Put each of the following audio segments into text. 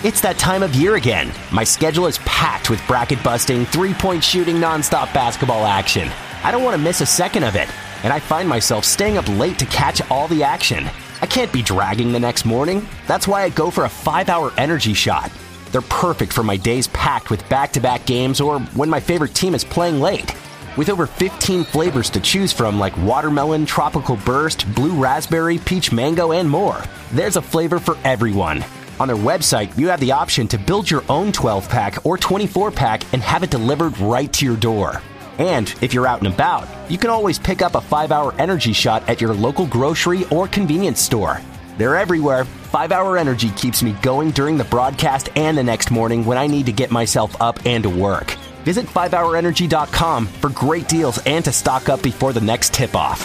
It's that time of year again. My schedule is packed with bracket-busting, three-point shooting, nonstop basketball action. I don't want to miss a second of it, and I find myself staying up late to catch all the action. I can't be dragging the next morning. That's why I go for a 5-hour energy shot. They're perfect for my days packed with back-to-back games or when my favorite team is playing late. With over 15 flavors to choose from like watermelon, tropical burst, blue raspberry, peach mango, and more, there's a flavor for everyone. On their website, you have the option to build your own 12-pack or 24-pack and have it delivered right to your door. And if you're out and about, you can always pick up a 5-hour energy shot at your local grocery or convenience store. They're everywhere. 5-hour energy keeps me going during the broadcast and the next morning when I need to get myself up and to work. Visit 5hourenergy.com for great deals and to stock up before the next tip-off.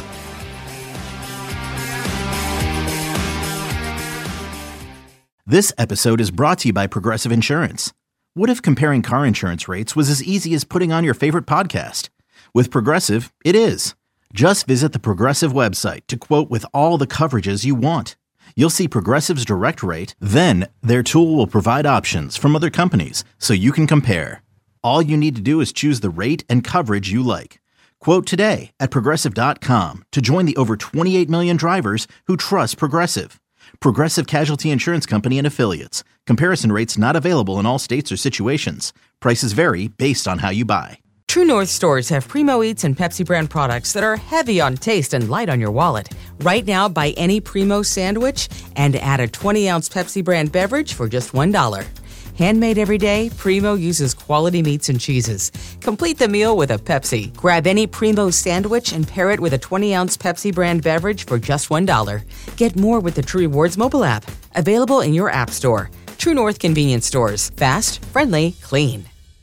This episode is brought to you by Progressive Insurance. What if comparing car insurance rates was as easy as putting on your favorite podcast? With Progressive, it is. Just visit the Progressive website to quote with all the coverages you want. You'll see Progressive's direct rate, then their tool will provide options from other companies so you can compare. All you need to do is choose the rate and coverage you like. Quote today at Progressive.com to join the over 28 million drivers who trust Progressive. Progressive Casualty Insurance Company and Affiliates. Comparison rates not available in all states or situations. Prices vary based on how you buy. True North stores have Primo Eats and Pepsi brand products that are heavy on taste and light on your wallet. Right now, buy any Primo sandwich and add a 20-ounce Pepsi brand beverage for just $1. Handmade every day, Primo uses quality meats and cheeses. Complete the meal with a Pepsi. Grab any Primo sandwich and pair it with a 20-ounce Pepsi brand beverage for just $1. Get more with the True Rewards mobile app. Available in your app store. True North convenience stores. Fast, friendly, clean.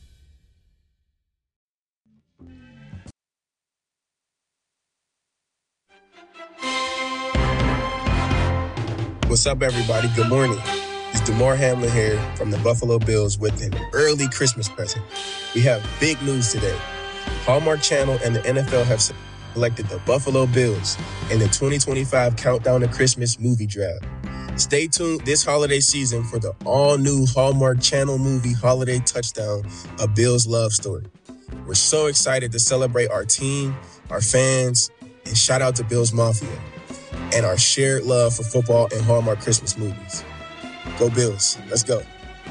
What's up, everybody? Good morning. It's Damar Hamlin here from the Buffalo Bills with an early Christmas present. We have big news today. Hallmark Channel and the NFL have selected the Buffalo Bills in the 2025 Countdown to Christmas movie draft. Stay tuned this holiday season for the all-new Hallmark Channel movie Holiday Touchdown, A Bills Love Story. We're so excited to celebrate our team, our fans, and shout out to Bills Mafia and our shared love for football and Hallmark Christmas movies. Go Bills. Let's go.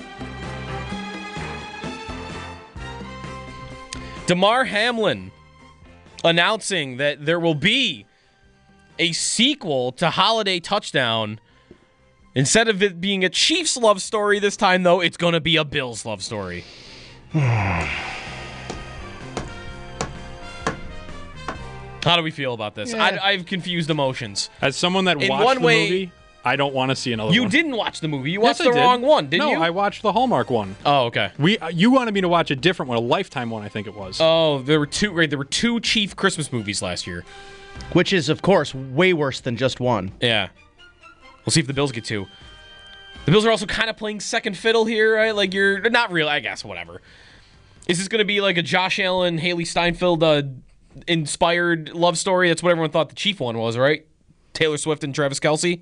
Damar Hamlin announcing that there will be a sequel to Holiday Touchdown. Instead of it being a Chiefs love story this time, though, it's going to be a Bills love story. How do we feel about this? Yeah. I've confused emotions. As someone that watched the movie, I don't want to see another one. You didn't watch the movie. You watched the wrong one, didn't you? No, I watched the Hallmark one. Oh, okay. You wanted me to watch a different one, a Lifetime one, I think it was. Oh, there were two. Right, there were two Chief Christmas movies last year. Which is, of course, way worse than just one. Yeah. We'll see if the Bills get two. The Bills are also kind of playing second fiddle here, right? Like, you're not real, I guess, whatever. Is this going to be like a Josh Allen, Haley Steinfeld inspired love story? That's what everyone thought the Chief one was, right? Taylor Swift and Travis Kelce.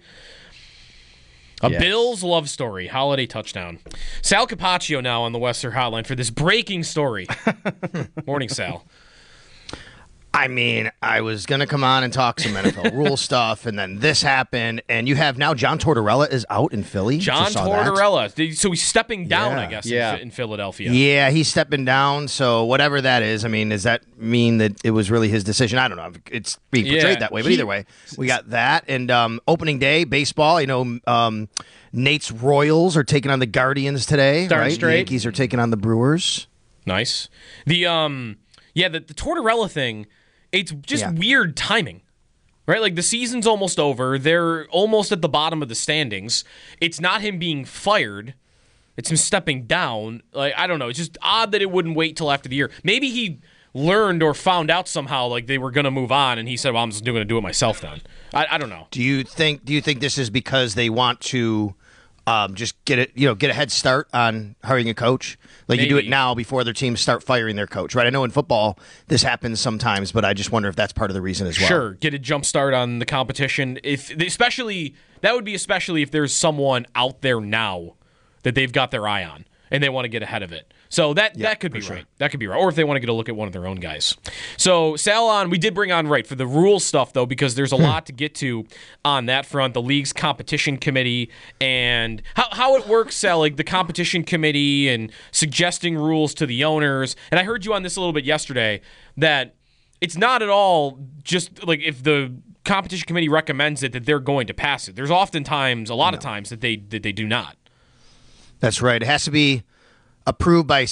Bills love story, Holiday Touchdown. Sal Capaccio now on the Western Hotline for this breaking story. Morning, Sal. I mean, I was going to come on and talk some NFL rule stuff, and then this happened, and you have now John Tortorella is out in Philly. John Tortorella. So he's stepping down, I guess, in Philadelphia. Yeah, he's stepping down, so whatever that is, I mean, does that mean that it was really his decision? I don't know. It's being portrayed that way, but either way, we got that. And opening day, baseball, Nate's Royals are taking on the Guardians today, right? The Yankees are taking on the Brewers. Nice. The Tortorella thing, it's just weird timing, right? Like, the season's almost over. They're almost at the bottom of the standings. It's not him being fired. It's him stepping down. Like, I don't know. It's just odd that it wouldn't wait till after the year. Maybe he learned or found out somehow, like, they were going to move on, and he said, well, I'm just going to do it myself then. I don't know. Do you think this is because they want to just get a head start on hiring a coach? Like, maybe. You do it now before other teams start firing their coach, right? I know in football this happens sometimes, but I just wonder if that's part of the reason as well. Sure, get a jump start on the competition. Especially if there's someone out there now that they've got their eye on, and they want to get ahead of it. So that could be right. That could be right. Or if they want to get a look at one of their own guys. So Sal we did bring on right for the rule stuff, though, because there's a lot to get to on that front. The league's competition committee and how it works, Sal, like the competition committee and suggesting rules to the owners. And I heard you on this a little bit yesterday that it's not at all just like if the competition committee recommends it that they're going to pass it. There's oftentimes, a lot of times, that they do not. That's right. It has to be approved by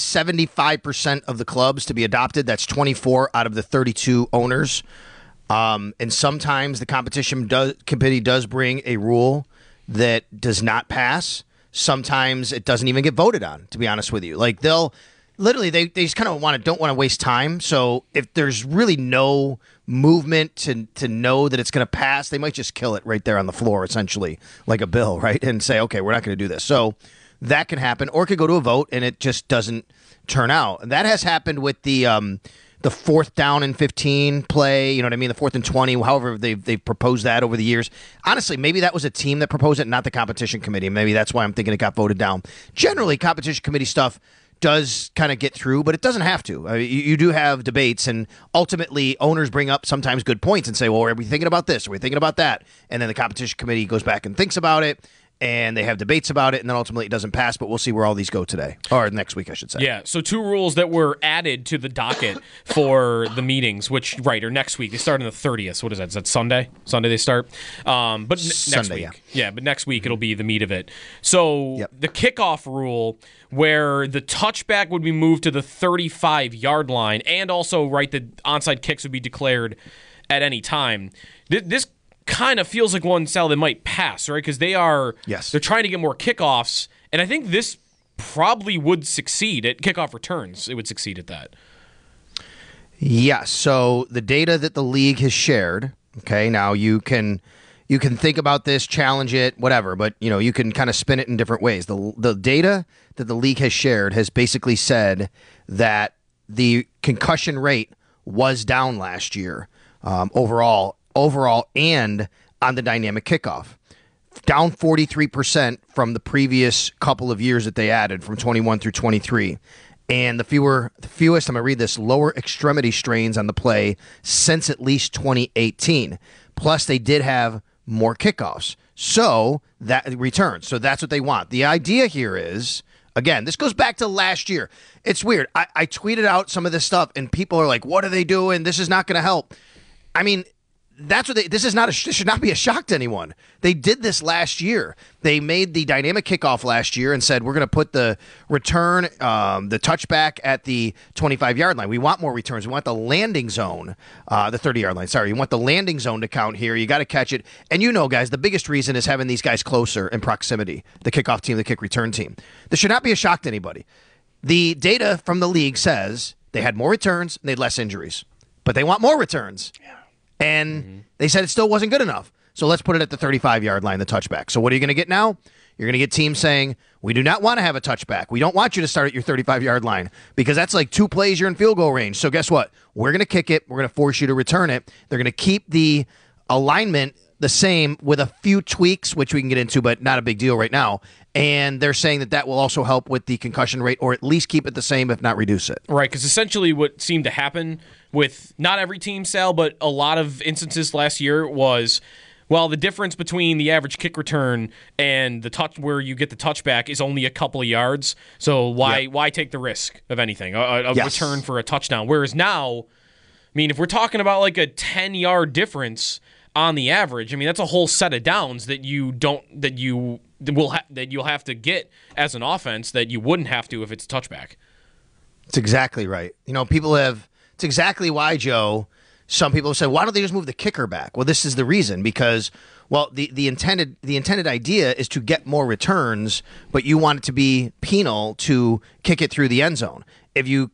75% of the clubs to be adopted. That's 24 out of the 32 owners. And sometimes the competition committee does bring a rule that does not pass. Sometimes it doesn't even get voted on, to be honest with you. Like they'll literally, they just kind of don't want to waste time. So if there's really no movement to know that it's going to pass, they might just kill it right there on the floor, essentially, like a bill, right? And say, okay, we're not going to do this. So that can happen, or it could go to a vote and it just doesn't turn out. And that has happened with the 4th down and 15 play, you know what I mean? The 4th and 20, however they've proposed that over the years. Honestly, maybe that was a team that proposed it, not the competition committee. Maybe that's why I'm thinking it got voted down. Generally, competition committee stuff does kind of get through, but it doesn't have to. You do have debates, and ultimately owners bring up sometimes good points and say, well, are we thinking about this? Are we thinking about that? And then the competition committee goes back and thinks about it, and they have debates about it, and then ultimately it doesn't pass, but we'll see where all these go today, or next week, I should say. Yeah, so 2 rules that were added to the docket for the meetings, which, are next week. They start on the 30th. What is that? Is that Sunday? Sunday they start? But next week. Yeah, but next week it'll be the meat of it. So the kickoff rule, where the touchback would be moved to the 35-yard line, and also, the onside kicks would be declared at any time. This kind of feels like one, Sal, that might pass, right? Because they're trying to get more kickoffs, and I think this probably would succeed at kickoff returns. It would succeed at that. Yeah, so the data that the league has shared, okay, now you can think about this, challenge it, whatever, but you can kind of spin it in different ways. The data that the league has shared has basically said that the concussion rate was down last year overall, and on the dynamic kickoff. Down 43% from the previous couple of years that they added, from 21 through 23. And the fewest, I'm going to read this, lower extremity strains on the play since at least 2018. Plus, they did have more kickoffs. So, that returns. So, that's what they want. The idea here is, again, this goes back to last year. It's weird. I tweeted out some of this stuff, and people are like, what are they doing? This is not going to help. I mean, that's what this should not be a shock to anyone. They did this last year. They made the dynamic kickoff last year and said, we're going to put the return, the touchback at the 25-yard line. We want more returns. We want the landing zone, the 30-yard line. Sorry, you want the landing zone to count here. You got to catch it. And guys, the biggest reason is having these guys closer in proximity, the kickoff team, the kick return team. This should not be a shock to anybody. The data from the league says they had more returns and they had less injuries. But they want more returns. Yeah. And they said it still wasn't good enough. So let's put it at the 35-yard line, the touchback. So what are you going to get now? You're going to get teams saying, we do not want to have a touchback. We don't want you to start at your 35-yard line because that's like 2 plays you're in field goal range. So guess what? We're going to kick it. We're going to force you to return it. They're going to keep the alignment the same with a few tweaks, which we can get into, but not a big deal right now. And they're saying that will also help with the concussion rate, or at least keep it the same, if not reduce it. Right, because essentially what seemed to happen with not every team, Sal, but a lot of instances last year was, well, the difference between the average kick return and the touch where you get the touchback is only a couple of yards. So why take the risk of anything, a return for a touchdown? Whereas now, I mean, if we're talking about like a 10-yard difference on the average, I mean, that's a whole set of downs that you'll have to get as an offense that you wouldn't have to if it's a touchback. It's exactly right. It's exactly why, Joe, some people say, why don't they just move the kicker back? Well, this is the reason, because, well, the intended idea is to get more returns, but you want it to be penal to kick it through the end zone. If you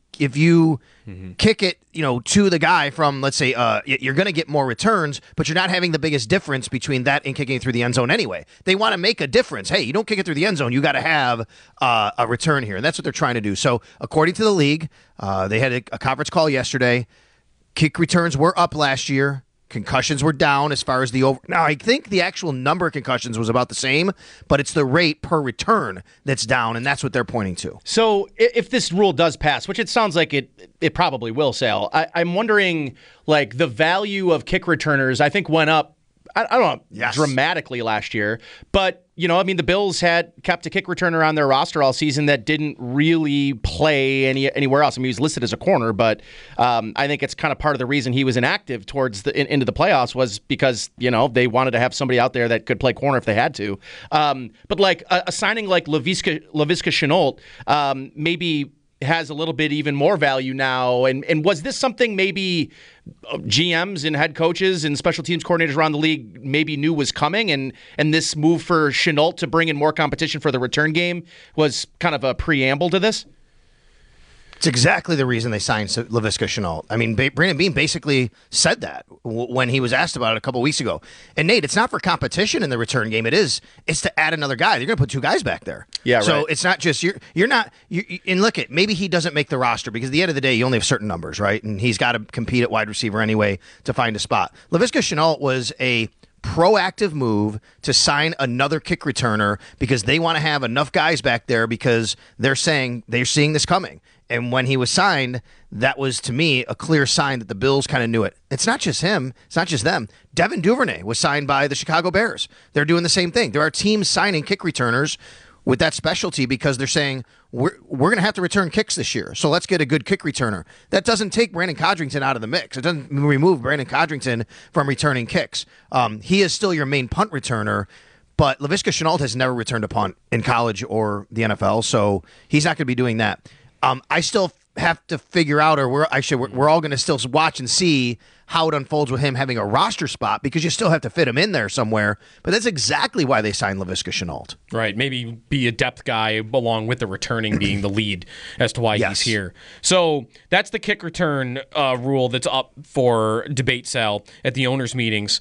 kick it, to the guy from, let's say, you're going to get more returns, but you're not having the biggest difference between that and kicking it through the end zone anyway. They want to make a difference. Hey, you don't kick it through the end zone, you got to have a return here. And that's what they're trying to do. So according to the league, they had a conference call yesterday. Kick returns were up last year. Concussions were down as far as the over. Now, I think the actual number of concussions was about the same, but it's the rate per return that's down, and that's what they're pointing to. So if this rule does pass, which it sounds like it probably will, Sal, I'm wondering, like, the value of kick returners, I think, went up, I don't know, dramatically last year. But, I mean, the Bills had kept a kick returner on their roster all season that didn't really play anywhere else. I mean, he was listed as a corner, but I think it's kind of part of the reason he was inactive towards into the playoffs was because, they wanted to have somebody out there that could play corner if they had to. But like a signing like Laviska Shenault maybe has a little bit even more value now. And was this something maybe GMs and head coaches and special teams coordinators around the league maybe knew was coming, and this move for Shenault to bring in more competition for the return game was kind of a preamble to this? It's exactly the reason they signed Laviska Shenault. I mean, Brandon Beane basically said that when he was asked about it a couple weeks ago. And Nate, it's not for competition in the return game. It's to add another guy. They're going to put two guys back there. Yeah, right. So it's not just and look at, maybe he doesn't make the roster because at the end of the day, you only have certain numbers, right? And he's got to compete at wide receiver anyway to find a spot. Laviska Shenault was a proactive move to sign another kick returner because they want to have enough guys back there because they're seeing this coming. And when he was signed, that was, to me, a clear sign that the Bills kind of knew it. It's not just him. It's not just them. Devin Duvernay was signed by the Chicago Bears. They're doing the same thing. There are teams signing kick returners with that specialty because they're saying, we're going to have to return kicks this year, so let's get a good kick returner. That doesn't take Brandon Codrington out of the mix. It doesn't remove Brandon Codrington from returning kicks. He is still your main punt returner, but Laviska Shenault has never returned a punt in college or the NFL, so he's not going to be doing that. I still have to figure out, or we're all going to still watch and see how it unfolds with him having a roster spot because you still have to fit him in there somewhere. But that's exactly why they signed Laviska Shenault. Right, maybe be a depth guy along with the returning being the lead as to why he's here. So that's the kick return rule that's up for debate, Sal, at the owners' meetings.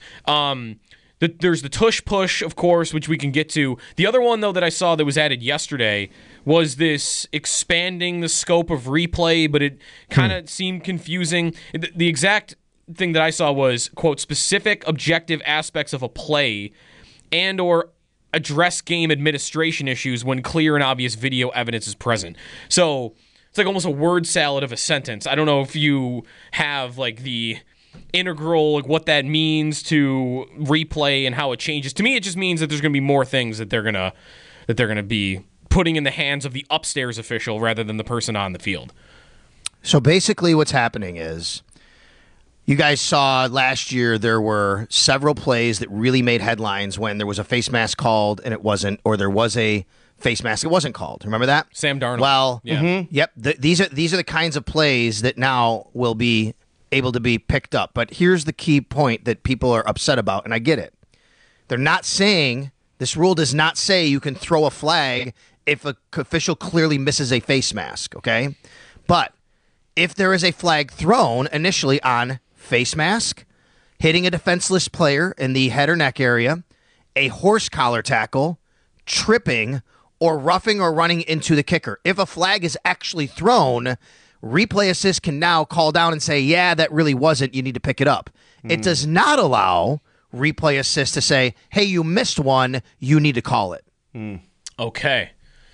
There's the tush push, of course, which we can get to. The other one, though, that I saw that was added yesterday was this expanding the scope of replay, but it kind of seemed confusing. The exact thing that I saw was, quote, specific objective aspects of a play and or address game administration issues when clear and obvious video evidence is present. So it's like almost a word salad of a sentence. I don't know if you have like the integral, like what that means to replay and how it changes. To me, it just means that there's going to be more things that they're going to be putting in the hands of the upstairs official rather than the person on the field. So basically what's happening is, you guys saw last year there were several plays that really made headlines when there was a face mask called and it wasn't, or there was a face mask, it wasn't called. Remember that? Sam Darnold. Well, yeah. Yep. These are the kinds of plays that now will be able to be picked up. But here's the key point that people are upset about, and I get it. They're not saying, this rule does not say you can throw a flag if an official clearly misses a face mask, okay? But if there is a flag thrown initially on face mask, hitting a defenseless player in the head or neck area, a horse collar tackle, tripping, or roughing or running into the kicker, if a flag is actually thrown, replay assist can now call down and say, yeah, that really wasn't, you need to pick it up. It does not allow replay assist to say, hey, you missed one, you need to call it. Okay.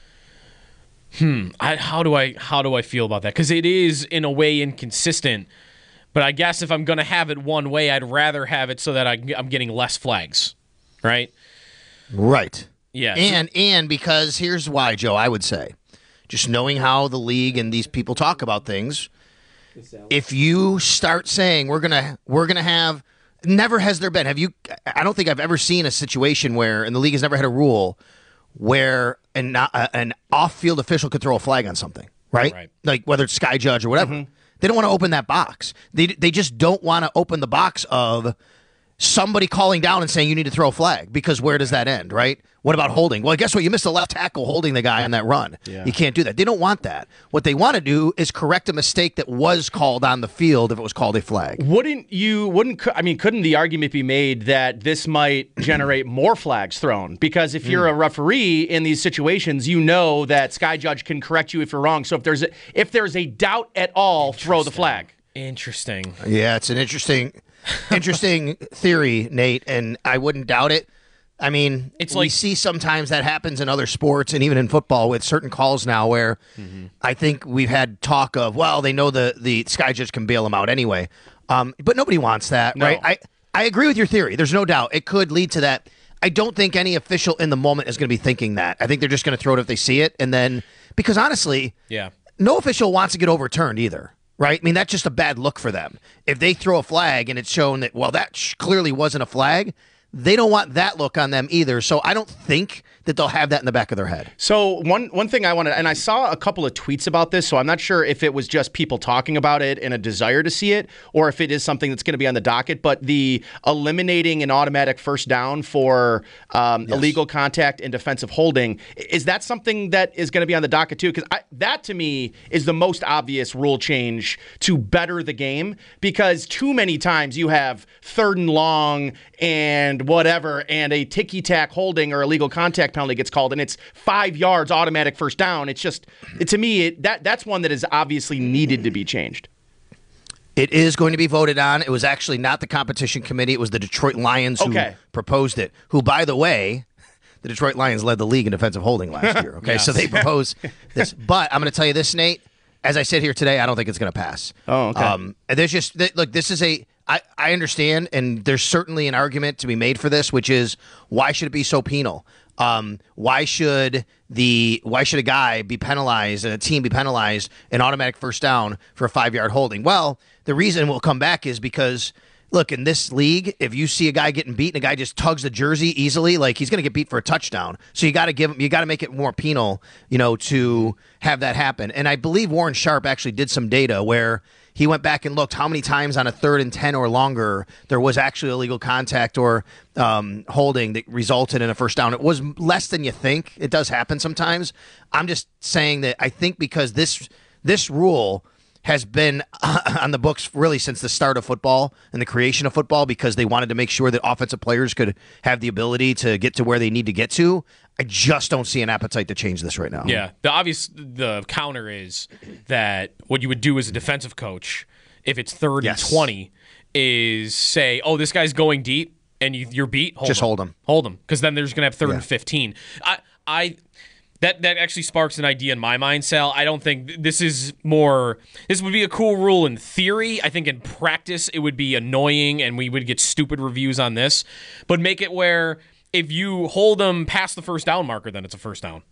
How do I feel about that? Because it is in a way inconsistent. But I guess if I'm going to have it one way, I'd rather have it so that I'm getting less flags, right? Right. Yeah. And because here's why, Joe, I would say, just knowing how the league and these people talk about things, if you start saying we're gonna have, never has there been, I don't think I've ever seen a situation where, and the league has never had a rule where an off-field official could throw a flag on something, right? Like whether it's Sky Judge or whatever. They don't want to open that box. They just don't want to open the box of somebody calling down and saying you need to throw a flag, because where does that end, right? What about holding? Well, guess what? You missed the left tackle holding the guy on that run. Yeah. You can't do that. They don't want that. What they want to do is correct a mistake that was called on the field if it was called a flag. Couldn't the argument be made that this might generate more flags thrown? Because if you're a referee in these situations, you know that Sky Judge can correct you if you're wrong. So if there's a doubt at all, throw the flag. Interesting. Yeah, it's an interesting. Interesting theory, Nate, and I wouldn't doubt it. I mean, we see sometimes that happens in other sports and even in football with certain calls now where I think we've had talk of, well, they know the Sky Judge can bail them out anyway. But nobody wants that, right? I agree with your theory. There's no doubt. It could lead to that. I don't think any official in the moment is going to be thinking that. I think they're just going to throw it if they see it. And then, because honestly, no official wants to get overturned either. Right? I mean, that's just a bad look for them. If they throw a flag and it's shown that, well, that clearly wasn't a flag, they don't want that look on them either. So I don't think that they'll have that in the back of their head. So one thing I wanted, and I saw a couple of tweets about this, so I'm not sure if it was just people talking about it and a desire to see it, or if it is something that's going to be on the docket, but the eliminating an automatic first down for illegal contact and defensive holding, is that something that is going to be on the docket too? Because that to me is the most obvious rule change to better the game, because too many times you have 3rd and long and whatever, and a ticky-tack holding or illegal contact penalty gets called, and it's 5 yards automatic first down. It's just, to me, that's one that is obviously needed to be changed. It is going to be voted on. It was actually not the competition committee. It was the Detroit Lions who proposed it, who, by the way, the Detroit Lions led the league in defensive holding last year. Okay, So they proposed this. But I'm going to tell you this, Nate. As I sit here today, I don't think it's going to pass. Oh, okay. There's just, look, this is I understand, and there's certainly an argument to be made for this, which is, why should it be so penal? Why should a guy be penalized and a team be penalized an automatic first down for a 5-yard holding? Well, the reason we'll come back is because, look, in this league, if you see a guy getting beat and a guy just tugs the jersey easily, like, he's going to get beat for a touchdown. So you got to make it more penal, to have that happen. And I believe Warren Sharp actually did some data where he went back and looked how many times on a 3rd and 10 or longer there was actually illegal contact or holding that resulted in a first down. It was less than you think. It does happen sometimes. I'm just saying that I think because this rule has been on the books really since the start of football and the creation of football, because they wanted to make sure that offensive players could have the ability to get to where they need to get to. I just don't see an appetite to change this right now. Yeah, the counter is that what you would do as a defensive coach, if it's 3rd and 20, is say, oh, this guy's going deep and you're beat, hold him. Hold him, because then there's going to have 3rd and 15. That actually sparks an idea in my mind, Sal. I don't think this would be a cool rule in theory. I think in practice it would be annoying and we would get stupid reviews on this. But make it where if you hold them past the first down marker, then it's a first down.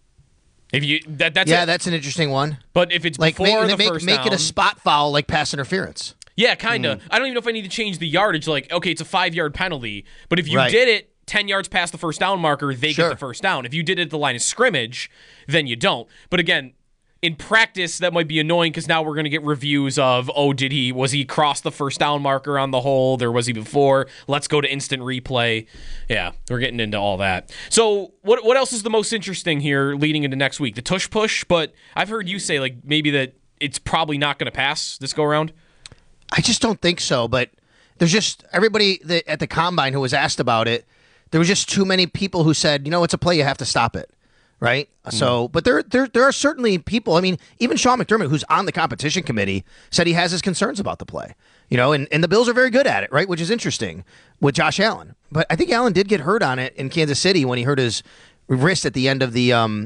That's an interesting one. But if it's before the first down, make it a spot foul like pass interference. Yeah, kind of. I don't even know if I need to change the yardage. Like, okay, it's a 5-yard penalty, but if you did it 10 yards past the first down marker, they get the first down. If you did it at the line of scrimmage, then you don't. But again, in practice, that might be annoying because now we're going to get reviews of, was he cross the first down marker on the hold, or was he before? Let's go to instant replay. Yeah, we're getting into all that. So what else is the most interesting here leading into next week? The tush push, but I've heard you say like maybe that it's probably not going to pass this go around. I just don't think so, but there's just everybody at the combine who was asked about it. There was just too many people who said, it's a play, you have to stop it, right? So, but there are certainly people. I mean, even Sean McDermott, who's on the competition committee, said he has his concerns about the play. And the Bills are very good at it, right? Which is interesting with Josh Allen. But I think Allen did get hurt on it in Kansas City when he hurt his wrist at the end of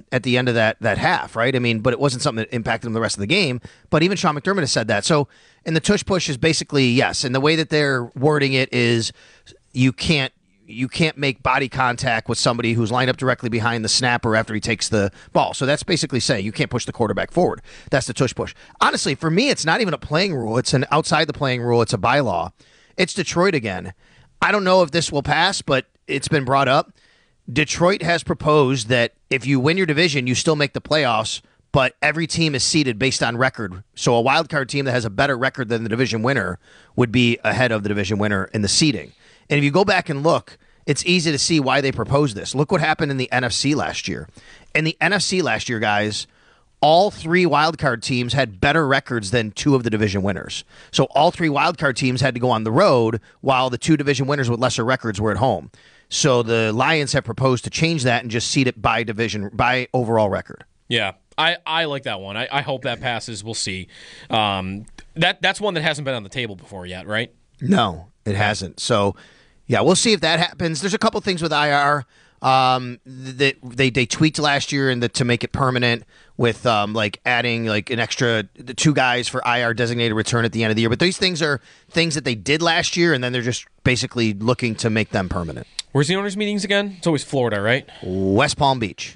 that half, right? I mean, but it wasn't something that impacted him the rest of the game. But even Sean McDermott has said that. So, and the tush push is basically yes, and the way that they're wording it is you can't make body contact with somebody who's lined up directly behind the snapper after he takes the ball. So that's basically saying you can't push the quarterback forward. That's the tush push. Honestly, for me, it's not even a playing rule. It's an outside the playing rule. It's a bylaw. It's Detroit again. I don't know if this will pass, but it's been brought up. Detroit has proposed that if you win your division, you still make the playoffs, but every team is seeded based on record. So a wild card team that has a better record than the division winner would be ahead of the division winner in the seeding. And if you go back and look, it's easy to see why they proposed this. Look what happened in the NFC last year. In the NFC last year, guys, all 3 wildcard teams had better records than 2 of the division winners. So all 3 wildcard teams had to go on the road while the 2 division winners with lesser records were at home. So the Lions have proposed to change that and just seed it by division, by overall record. Yeah, I like that one. I hope that passes. We'll see. That's one that hasn't been on the table before yet, right? No. It hasn't. So, yeah, we'll see if that happens. There's a couple things with IR that they tweaked last year to make it permanent with adding an extra 2 guys for IR designated return at the end of the year. But these things are things that they did last year, and then they're just basically looking to make them permanent. Where's the owners' meetings again? It's always Florida, right? West Palm Beach.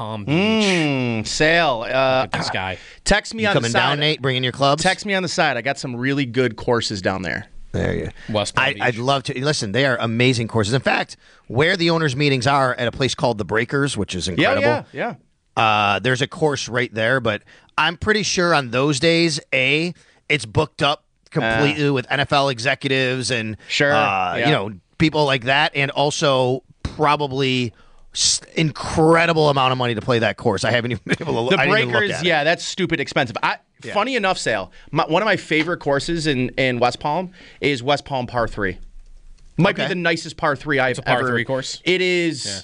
Sale. This guy. Text me you on the coming side. down, Nate? Bringing your clubs? Text me on the side. I got some really good courses down there. There you go. West Palm Beach. I'd love to. Listen, they are amazing courses. In fact, where the owners' meetings are at a place called The Breakers, which is incredible. Yeah. There's a course right there, but I'm pretty sure on those days, it's booked up completely with NFL executives and people like that, and also probably incredible amount of money to play that course. I haven't even been able to. The Breakers, that's stupid expensive. Funny enough, Sale, one of my favorite courses in West Palm is West Palm Par 3. Might be the nicest Par 3 I've ever. Par 3 course? It is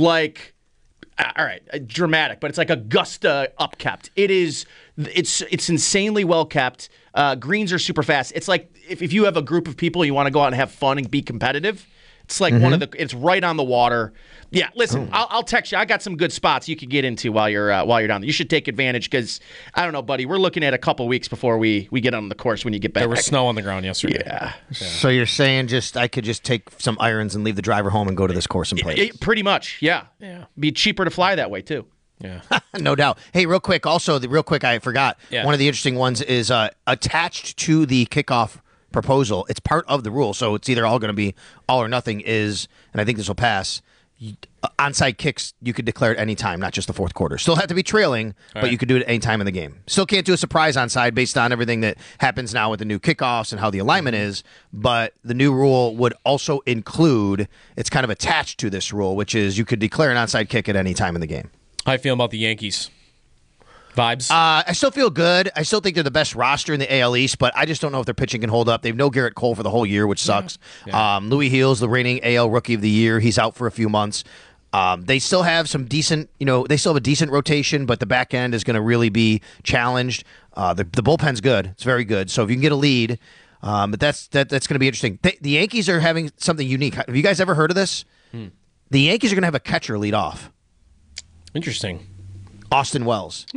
all right, dramatic, but it's like Augusta upkept. It's insanely well kept. Greens are super fast. It's like if you have a group of people, you want to go out and have fun and be competitive. It's like it's right on the water. Yeah, listen, I'll text you. I got some good spots you could get into while you're down there. You should take advantage because, I don't know, buddy, we're looking at a couple weeks before we get on the course when you get back. There was snow on the ground yesterday. Yeah. So you're saying I could just take some irons and leave the driver home and go to this course and play? Pretty much, yeah. Be cheaper to fly that way, too. Yeah. No doubt. Hey, real quick, I forgot. Yeah. One of the interesting ones is attached to the kickoff proposal. It's part of the rule, so it's either all going to be all or nothing and I think this will pass, onside kicks you could declare at any time, not just the fourth quarter. Still have to be trailing, but you could do it at any time in the game. Still can't do a surprise onside based on everything that happens now with the new kickoffs and how the alignment is, but the new rule would also include, it's kind of attached to this rule, which is you could declare an onside kick at any time in the game. How you feel about the Yankees? Vibes? I still feel good. I still think they're the best roster in the AL East, but I just don't know if their pitching can hold up. They've no Garrett Cole for the whole year, which sucks. Yeah. Louis Heels, the reigning AL Rookie of the Year, he's out for a few months. They still have some decent, they still have a decent rotation, but the back end is going to really be challenged. The bullpen's good. It's very good. So if you can get a lead, but that's going to be interesting. The Yankees are having something unique. Have you guys ever heard of this? The Yankees are going to have a catcher lead off. Interesting. Austin Wells.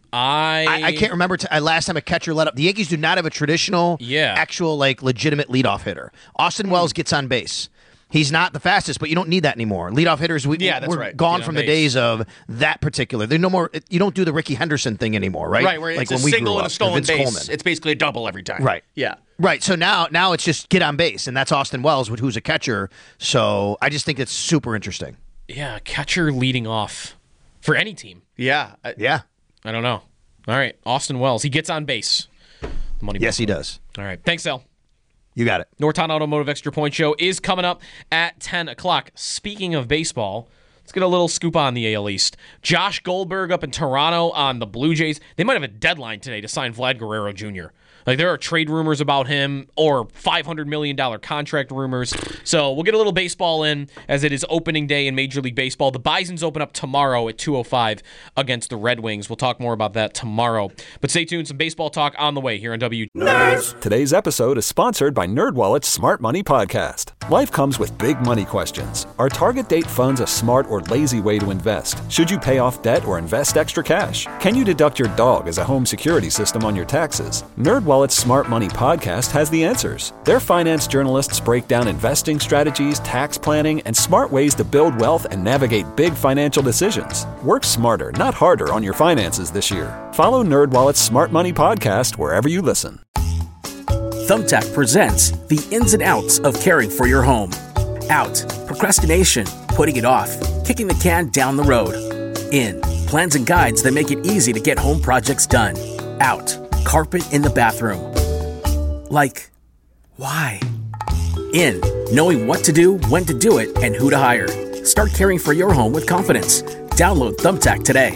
I can't remember last time a catcher let up. The Yankees do not have a traditional, actual, legitimate leadoff hitter. Austin Wells gets on base. He's not the fastest, but you don't need that anymore. Leadoff hitters, we're gone from the days of that particular. There's no more. You don't do the Ricky Henderson thing anymore, right? Right, where it's a single and a stolen base. Coleman. It's basically a double every time. Right. Yeah. Right. So now it's just get on base, and that's Austin Wells, who's a catcher. So I just think it's super interesting. Yeah, catcher leading off for any team. Yeah. Yeah. I don't know. All right, Austin Wells. He gets on base. Yes, he does. All right. Thanks, Al. You got it. Norton Automotive Extra Point Show is coming up at 10 o'clock. Speaking of baseball, let's get a little scoop on the AL East. Josh Goldberg up in Toronto on the Blue Jays. They might have a deadline today to sign Vlad Guerrero Jr. There are trade rumors about him or $500 million contract rumors. So we'll get a little baseball in as it is opening day in Major League Baseball. The Bisons open up tomorrow at 2:05 against the Red Wings. We'll talk more about that tomorrow. But stay tuned. Some baseball talk on the way here on W. Nerds! Today's episode is sponsored by NerdWallet's Smart Money Podcast. Life comes with big money questions. Are target date funds a smart or lazy way to invest? Should you pay off debt or invest extra cash? Can you deduct your dog as a home security system on your taxes? NerdWallet's Smart Money Podcast has the answers. Their finance journalists break down investing strategies, tax planning, and smart ways to build wealth and navigate big financial decisions. Work smarter, not harder on your finances this year. Follow NerdWallet's Smart Money Podcast wherever you listen. Thumbtack presents the ins and outs of caring for your home. Out, procrastination, putting it off, kicking the can down the road. In, plans and guides that make it easy to get home projects done. Out, carpet in the bathroom. Like, why? In, knowing what to do, when to do it, and who to hire. Start caring for your home with confidence. Download Thumbtack today.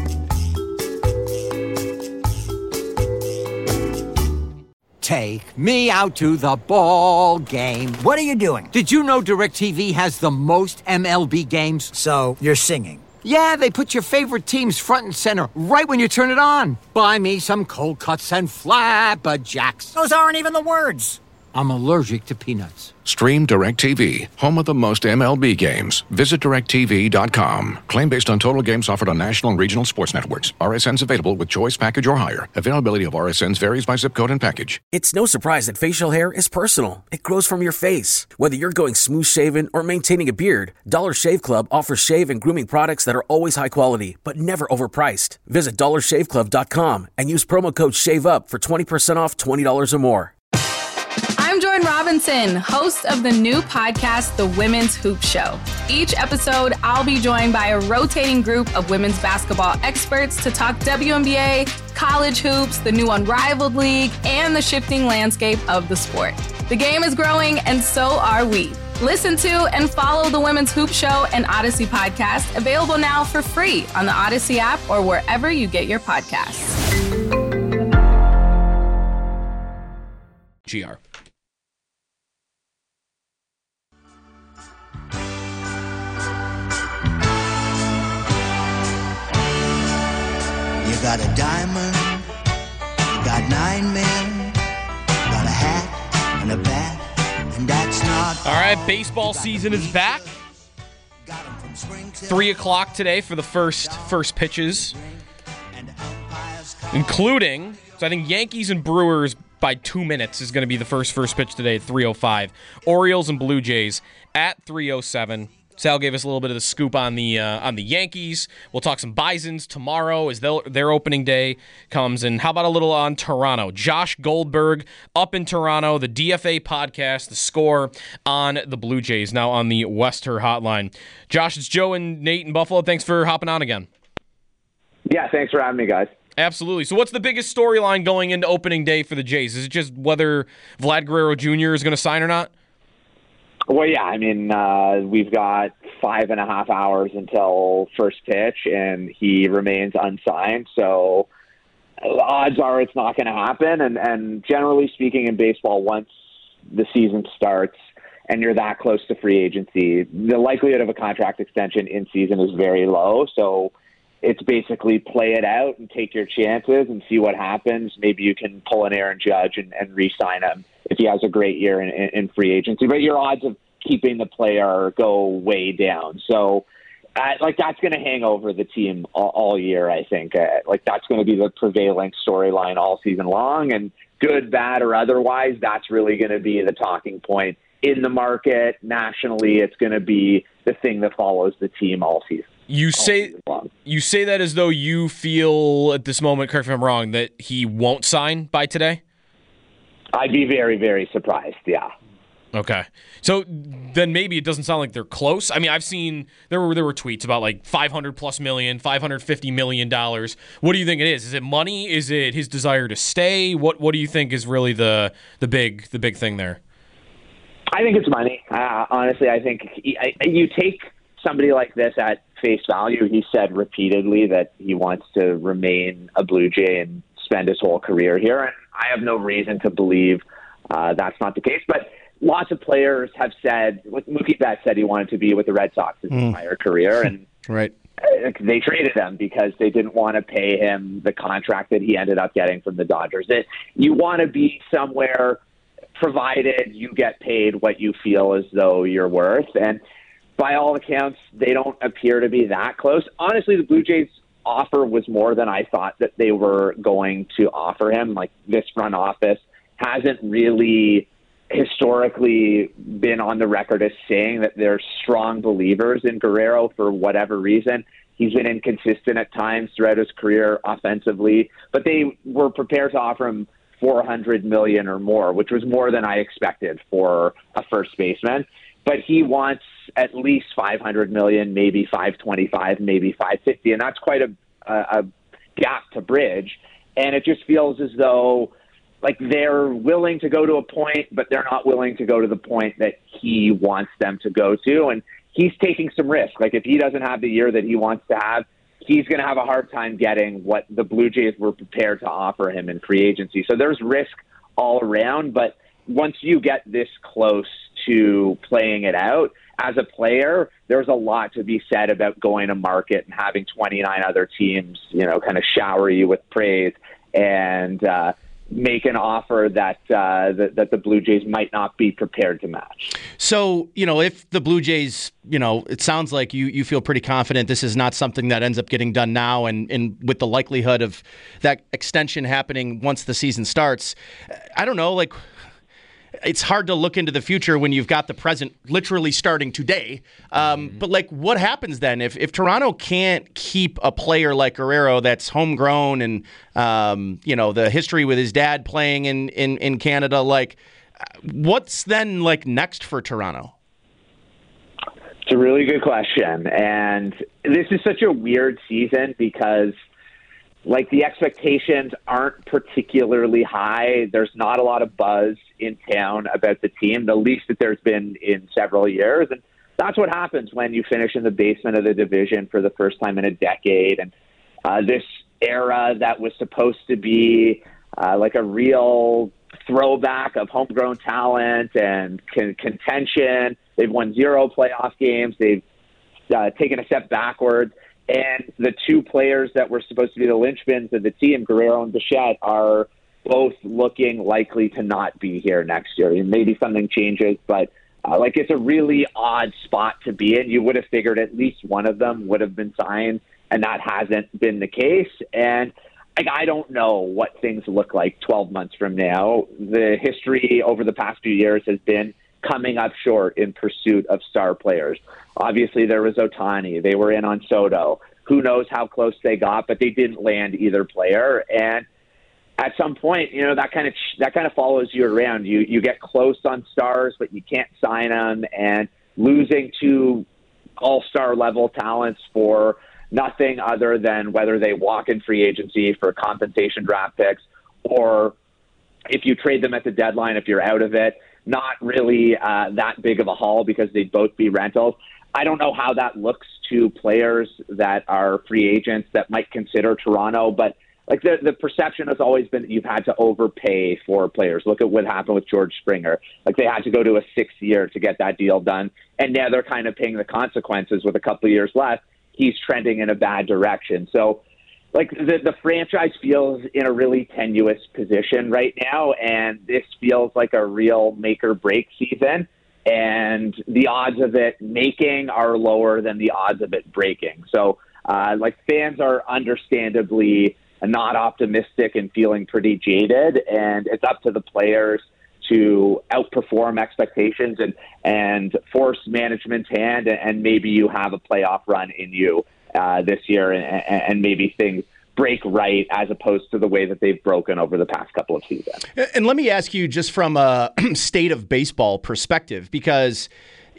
Take me out to the ball game. What are you doing? Did you know DirecTV has the most MLB games? So, you're singing. Yeah, they put your favorite teams front and center right when you turn it on. Buy me some cold cuts and flapjacks. Those aren't even the words. I'm allergic to peanuts. Stream DirecTV, home of the most MLB games. Visit DirecTV.com. Claim based on total games offered on national and regional sports networks. RSNs available with choice package or higher. Availability of RSNs varies by zip code and package. It's no surprise that facial hair is personal. It grows from your face. Whether you're going smooth shaven or maintaining a beard, Dollar Shave Club offers shave and grooming products that are always high quality, but never overpriced. Visit DollarShaveClub.com and use promo code SHAVEUP for 20% off $20 or more. I'm Jordan Robinson, host of the new podcast, The Women's Hoop Show. Each episode, I'll be joined by a rotating group of women's basketball experts to talk WNBA, college hoops, the new Unrivaled League, and the shifting landscape of the sport. The game is growing, and so are we. Listen to and follow The Women's Hoop Show and Odyssey podcast, available now for free on the Odyssey app or wherever you get your podcasts. GR. You got a diamond, you got 9 men, you got a hat and a bat, and that's not all right, baseball season is back. 3 o'clock today for the first pitches, including, so I think Yankees and Brewers by 2 minutes is going to be the first pitch today at 3:05. Orioles and Blue Jays at 3:07. Sal gave us a little bit of the scoop on the Yankees. We'll talk some Bisons tomorrow as their opening day comes. And how about a little on Toronto? Josh Goldberg up in Toronto, the DFA podcast, The Score on the Blue Jays, now on the Wester Hotline. Josh, it's Joe and Nate in Buffalo. Thanks for hopping on again. Yeah, thanks for having me, guys. Absolutely. So what's the biggest storyline going into opening day for the Jays? Is it just whether Vlad Guerrero Jr. is going to sign or not? Well, yeah, I mean, we've got 5.5 hours until first pitch, and he remains unsigned. So odds are it's not going to happen. And generally speaking in baseball, once the season starts and you're that close to free agency, the likelihood of a contract extension in season is very low. So it's basically play it out and take your chances and see what happens. Maybe you can pull an Aaron Judge and re-sign him if he has a great year in free agency. But your odds of keeping the player go way down. So, that's going to hang over the team all year, I think. That's going to be the prevailing storyline all season long. And good, bad, or otherwise, that's really going to be the talking point in the market. Nationally, it's going to be the thing that follows the team all season. You say that as though you feel at this moment, correct me if I'm wrong, that he won't sign by today? I'd be very, very surprised, yeah. Okay. So then maybe it doesn't sound like they're close. I mean, I've seen there were tweets about like $500+ million, $550 million. What do you think it is? Is it money? Is it his desire to stay? What do you think is really the big thing there? I think it's money. Honestly, I think you take somebody like this at face value. He said repeatedly that he wants to remain a Blue Jay and spend his whole career here. And I have no reason to believe that's not the case. But lots of players have said, like Mookie Betts said he wanted to be with the Red Sox his entire career. And right. They traded him because they didn't want to pay him the contract that he ended up getting from the Dodgers. You want to be somewhere provided you get paid what you feel as though you're worth. And by all accounts, they don't appear to be that close. Honestly, the Blue Jays offer was more than I thought that they were going to offer him. Like, this front office hasn't really historically been on the record as saying that they're strong believers in Guerrero for whatever reason. He's been inconsistent at times throughout his career offensively, but they were prepared to offer him $400 million or more, which was more than I expected for a first baseman. But he wants at least $500 million, maybe $525, maybe $550, and that's quite a gap to bridge. And it just feels as though like they're willing to go to a point, but they're not willing to go to the point that he wants them to go to. And he's taking some risk. Like, if he doesn't have the year that he wants to have, he's going to have a hard time getting what the Blue Jays were prepared to offer him in free agency. So there's risk all around. But once you get this close to playing it out as a player, there's a lot to be said about going to market and having 29 other teams, kind of shower you with praise. And make an offer that that the Blue Jays might not be prepared to match. So, if the Blue Jays, it sounds like you feel pretty confident this is not something that ends up getting done now, and with the likelihood of that extension happening once the season starts, I don't know, it's hard to look into the future when you've got the present literally starting today. But what happens then if Toronto can't keep a player like Guerrero that's homegrown and, the history with his dad playing in Canada, what's then next for Toronto? It's a really good question. And this is such a weird season because the expectations aren't particularly high. There's not a lot of buzz in town about the team, the least that there's been in several years. And that's what happens when you finish in the basement of the division for the first time in a decade. And this era that was supposed to be a real throwback of homegrown talent and contention. They've won 0 playoff games. They've taken a step backwards. And the two players that were supposed to be the linchpins of the team, Guerrero and Bichette, are both looking likely to not be here next year. And maybe something changes, but it's a really odd spot to be in. You would have figured at least one of them would have been signed, and that hasn't been the case. And I don't know what things look like 12 months from now. The history over the past few years has been coming up short in pursuit of star players. Obviously, there was Ohtani. They were in on Soto. Who knows how close they got, but they didn't land either player. And at some point, that kind of follows you around. You get close on stars, but you can't sign them. And losing two all-star level talents for nothing other than whether they walk in free agency for compensation draft picks, or if you trade them at the deadline, if you're out of it, not really that big of a haul because they'd both be rentals. I don't know how that looks to players that are free agents that might consider Toronto, but the perception has always been that you've had to overpay for players. Look at what happened with George Springer. They had to go to a 6th year to get that deal done, and now they're kind of paying the consequences with a couple of years left. He's trending in a bad direction. So the franchise feels in a really tenuous position right now, and this feels like a real make or break season. And the odds of it making are lower than the odds of it breaking. So, fans are understandably not optimistic and feeling pretty jaded, and it's up to the players to outperform expectations and force management's hand, and maybe you have a playoff run in you this year, and maybe things break right as opposed to the way that they've broken over the past couple of seasons. And let me ask you just from a state of baseball perspective, because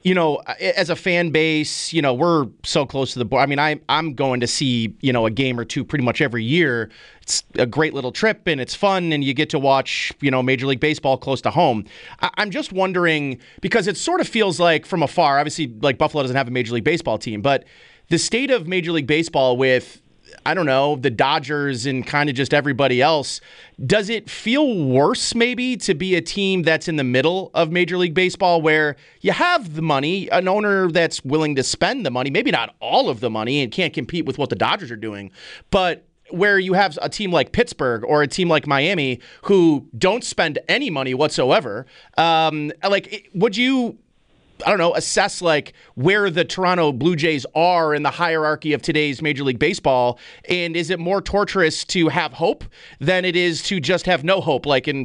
as a fan base, we're so close to the board. I mean, I'm going to see, a game or two pretty much every year. It's a great little trip and it's fun, and you get to watch, Major League Baseball close to home. I'm just wondering, because it sort of feels like from afar, obviously, Buffalo doesn't have a Major League Baseball team, but the state of Major League Baseball with, I don't know, the Dodgers and kind of just everybody else, does it feel worse maybe to be a team that's in the middle of Major League Baseball where you have the money, an owner that's willing to spend the money, maybe not all of the money and can't compete with what the Dodgers are doing, but where you have a team like Pittsburgh or a team like Miami who don't spend any money whatsoever? Would you, assess where the Toronto Blue Jays are in the hierarchy of today's Major League Baseball? And is it more torturous to have hope than it is to just have no hope,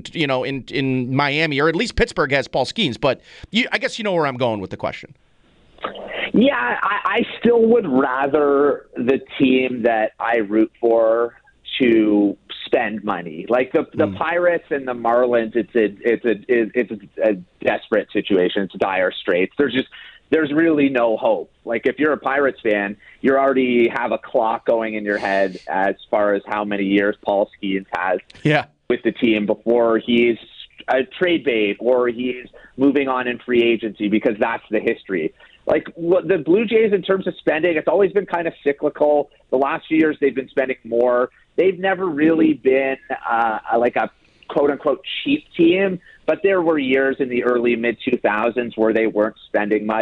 in Miami, or at least Pittsburgh has Paul Skeens? But I guess you know where I'm going with the question. Yeah, I still would rather the team that I root for to spend money. The Pirates and the Marlins, it's a desperate situation. It's dire straits. There's really no hope. If you're a Pirates fan, you already have a clock going in your head as far as how many years Paul Skeens has with the team before he's a trade bait or he's moving on in free agency, because that's the history. The Blue Jays, in terms of spending, it's always been kind of cyclical. The last few years, they've been spending more. They've never really been a quote-unquote cheap team, but there were years in the early, mid-2000s where they weren't spending much.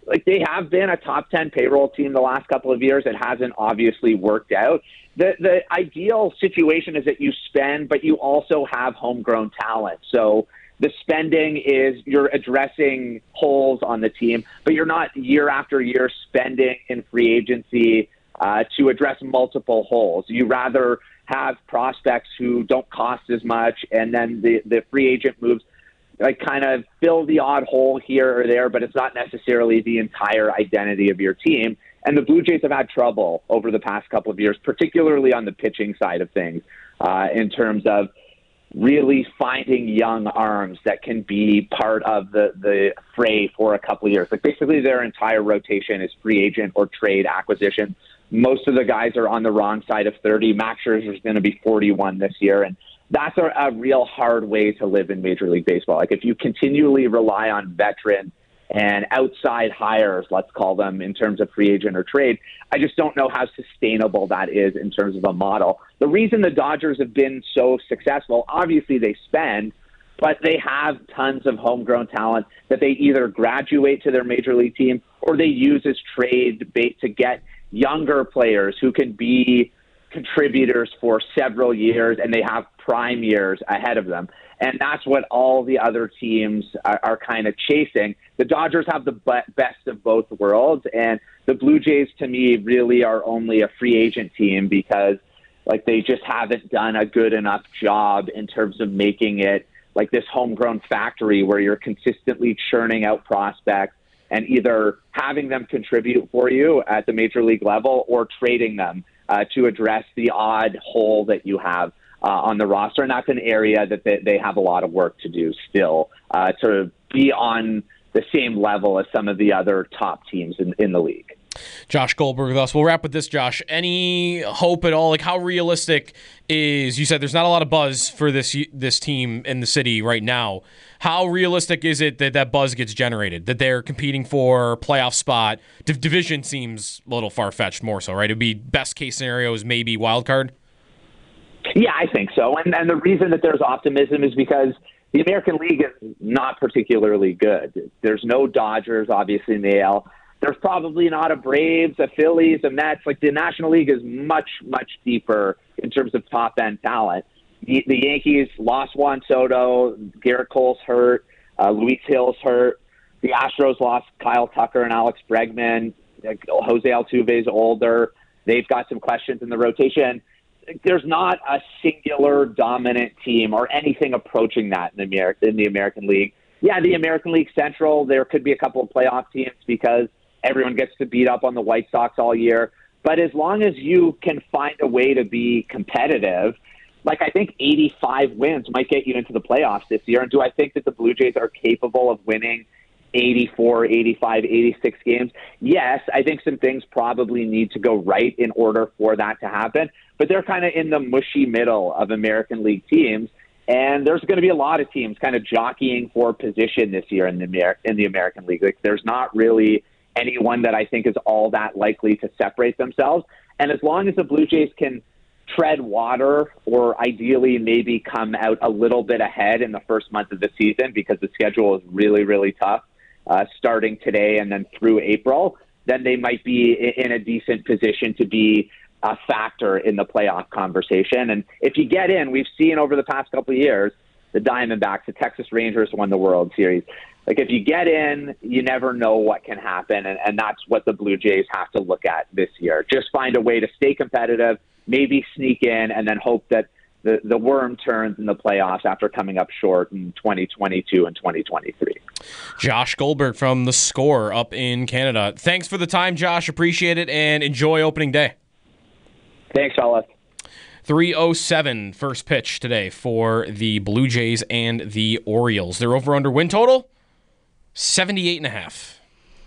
like they have been a top 10 payroll team the last couple of years. It hasn't obviously worked out. The ideal situation is that you spend, but you also have homegrown talent. So the spending is you're addressing holes on the team, but you're not year after year spending in free agency to address multiple holes. You rather have prospects who don't cost as much, and then the free agent moves like kind of fill the odd hole here or there, but it's not necessarily the entire identity of your team. And the Blue Jays have had trouble over the past couple of years, particularly on the pitching side of things, in terms of really finding young arms that can be part of the fray for a couple of years. Like basically their entire rotation is free agent or trade acquisition. Most of the guys are on the wrong side of 30. Max Scherzer is going to be 41 this year. And that's a real hard way to live in Major League Baseball. Like if you continually rely on veterans and outside hires, let's call them, in terms of free agent or trade, I just don't know how sustainable that is in terms of a model. The reason the Dodgers have been so successful, obviously they spend, but they have tons of homegrown talent that they either graduate to their Major League team or they use as trade bait to get younger players who can be contributors for several years, and they have prime years ahead of them. And that's what all the other teams are kind of chasing. The Dodgers have the best of both worlds, and the Blue Jays, to me, really are only a free agent team because like they just haven't done a good enough job in terms of making it like this homegrown factory where you're consistently churning out prospects and either having them contribute for you at the major league level or trading them to address the odd hole that you have on the roster. And that's an area that they have a lot of work to do still to be on the same level as some of the other top teams in the league. Josh Goldberg with us. We'll wrap with this, Josh. Any hope at all? Like, how realistic is, you said there's not a lot of buzz for this team in the city right now. How realistic is it that buzz gets generated, that they're competing for playoff spot? Division seems a little far-fetched more so, right? It'd be best case scenario is maybe wild card? Yeah, I think so. And the reason that there's optimism is because the American League is not particularly good. There's no Dodgers, obviously, in the AL. There's probably not a Braves, a Phillies, a Mets. Like the National League is much, much deeper in terms of top-end talent. The Yankees lost Juan Soto. Garrett Cole's hurt. Luis Hill's hurt. The Astros lost Kyle Tucker and Alex Bregman. Jose Altuve's older. They've got some questions in the rotation. There's not a singular dominant team or anything approaching that in the American League. Yeah, the American League Central, there could be a couple of playoff teams because everyone gets to beat up on the White Sox all year. But as long as you can find a way to be competitive, like I think 85 wins might get you into the playoffs this year. And do I think that the Blue Jays are capable of winning 84, 85, 86 games? Yes, I think some things probably need to go right in order for that to happen. But they're kind of in the mushy middle of American League teams. And there's going to be a lot of teams kind of jockeying for position this year in the American League. Like, there's not really anyone that I think is all that likely to separate themselves. And as long as the Blue Jays can tread water or ideally maybe come out a little bit ahead in the first month of the season because the schedule is really, really tough starting today and then through April, then they might be in a decent position to be a factor in the playoff conversation. And if you get in, we've seen over the past couple of years, the Diamondbacks, the Texas Rangers won the World Series. Like if you get in, you never know what can happen. And that's what the Blue Jays have to look at this year. Just find a way to stay competitive, maybe sneak in, and then hope that the worm turns in the playoffs after coming up short in 2022 and 2023. Josh Goldberg from The Score up in Canada. Thanks for the time, Josh. Appreciate it, and enjoy opening day. Thanks, fellas. 3:07 first pitch today for the Blue Jays and the Orioles. Their over-under win total, 78.5.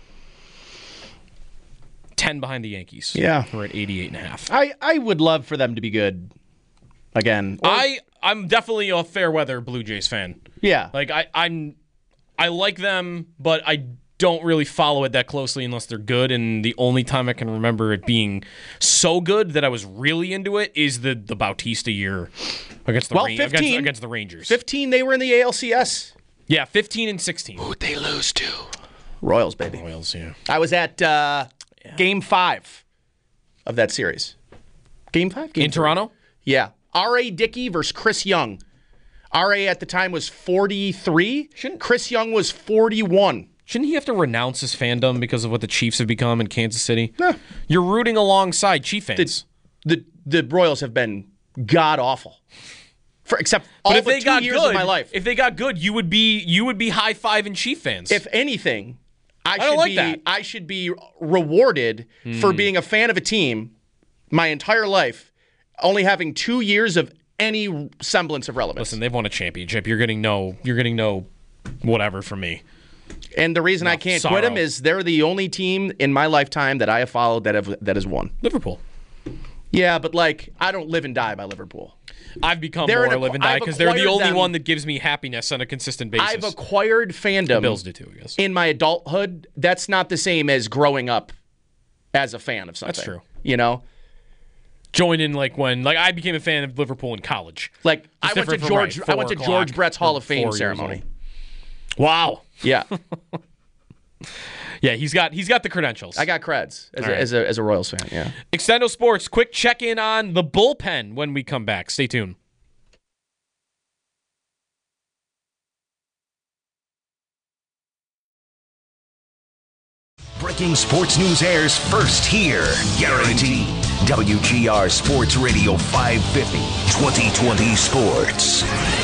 10 behind the Yankees. Yeah. We're at 88.5. I would love for them to be good again. I'm definitely a fair weather Blue Jays fan. Yeah. Like I like them, but I don't really follow it that closely unless they're good. And the only time I can remember it being so good that I was really into it is the Bautista year against the Rangers. 15, they were in the ALCS. Yeah, 15 and 16. Who'd they lose to? Royals, baby. Royals, yeah. I was at Game 5 of that series. Game 5? In Toronto? Yeah. R.A. Dickey versus Chris Young. R.A. at the time was 43. Chris Young was 41. Shouldn't he have to renounce his fandom because of what the Chiefs have become in Kansas City? Yeah. You're rooting alongside Chief fans. The Royals have been god-awful. Except all but 2 years of my life. If they got good, you would be high-fiving Chief fans. If anything, I should be rewarded for being a fan of a team my entire life, only having 2 years of any semblance of relevance. Listen, they've won a championship. You're getting no whatever from me. And the reason I can't quit them is they're the only team in my lifetime that I have followed that has won. Liverpool. Yeah, but I don't live and die by Liverpool. I've become more live and die because they're the only one that gives me happiness on a consistent basis. I've acquired fandom. The Bills do too, I guess. In my adulthood, that's not the same as growing up as a fan of something. That's true. You know? Join in when I became a fan of Liverpool in college. I went to George Brett's Hall of Fame ceremony. Wow. Yeah. Yeah, he's got the credentials. I got creds as a Royals fan, yeah. Extendo Sports, quick check-in on the bullpen when we come back. Stay tuned. Breaking sports news airs first here. Guaranteed. WGR Sports Radio 550, 2020 Sports.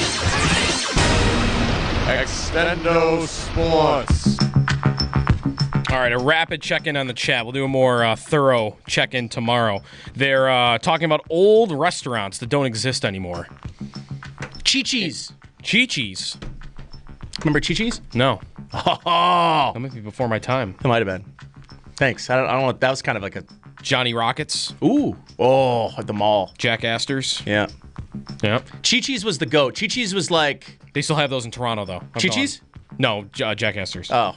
Extendo Sports. All right, a rapid check-in on the chat. We'll do a more thorough check-in tomorrow. They're talking about old restaurants that don't exist anymore. Chi-Chi's. Chi-Chi's. Remember Chi-Chi's? No. Oh, that might be before my time. It might have been. Thanks. I don't know. That was kind of like a Johnny Rockets. Ooh. Oh, at the mall. Jack Astor's. Yeah. Yeah. Chi-Chi's was the goat. Chi-Chi's was like... They still have those in Toronto, though. Chi-Chi's? No, Jack Astor's. Oh.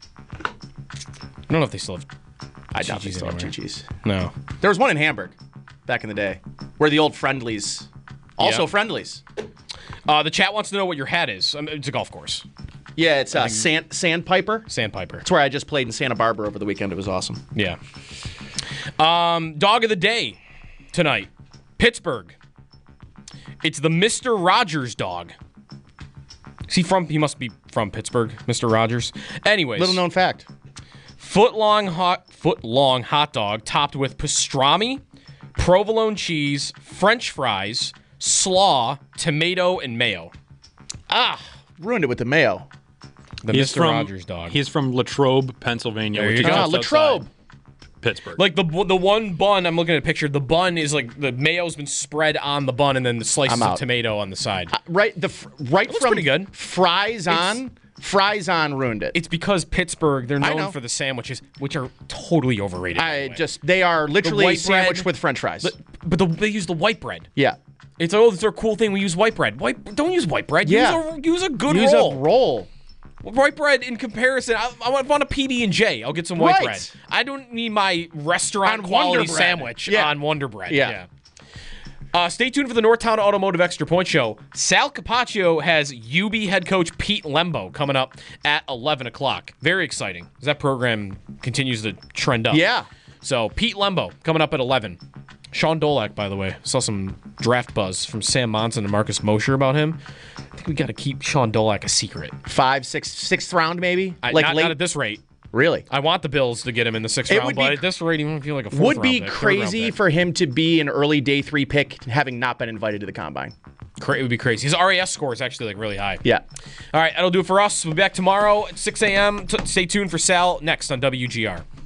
I don't know if they still have I doubt they still have Chi-Chi's. No. There was one in Hamburg back in the day where the old Friendlies. Also Friendlies. The chat wants to know what your hat is. It's a golf course. Yeah, it's Sandpiper. Sandpiper. That's where I just played in Santa Barbara over the weekend. It was awesome. Yeah. Dog of the day tonight. Pittsburgh. It's the Mr. Rogers dog. He must be from Pittsburgh, Mr. Rogers. Anyways. Little known fact. Foot-long hot dog topped with pastrami, provolone cheese, French fries, slaw, tomato, and mayo. Ruined it with the mayo. Mr. Rogers dog. He's from Latrobe, Pennsylvania. There which you is go. Latrobe. Pittsburgh. Like the one bun, I'm looking at a picture. The bun is like the mayo's been spread on the bun, and then the slices of tomato on the side. Right from pretty good. Fries on ruined it. It's because Pittsburgh, they're known for the sandwiches, which are totally overrated. They are literally a sandwich with French fries. But they use the white bread. Yeah. It's a cool thing. We use white bread. Don't use white bread. Yeah. Use a good roll. Use a roll. White bread in comparison, I want a PB&J. I'll get some white bread. I don't need my restaurant quality sandwich on Wonder Bread. Yeah. Stay tuned for the Northtown Automotive Extra Point Show. Sal Capaccio has UB head coach Pete Lembo coming up at 11 o'clock. Very exciting, as that program continues to trend up. Yeah. So Pete Lembo coming up at 11. Sean Dolak, by the way, saw some draft buzz from Sam Monson and Marcus Mosher about him. I think we got to keep Sean Dolak a secret. 6th round, maybe? Not at this rate. Really? I want the Bills to get him in the 6th round, but at this rate, he won't feel like a 4th round would be pick, crazy for him to be an early day 3 pick, having not been invited to the combine. It would be crazy. His RAS score is actually really high. Yeah. All right, that'll do it for us. We'll be back tomorrow at 6 a.m. Stay tuned for Sal next on WGR.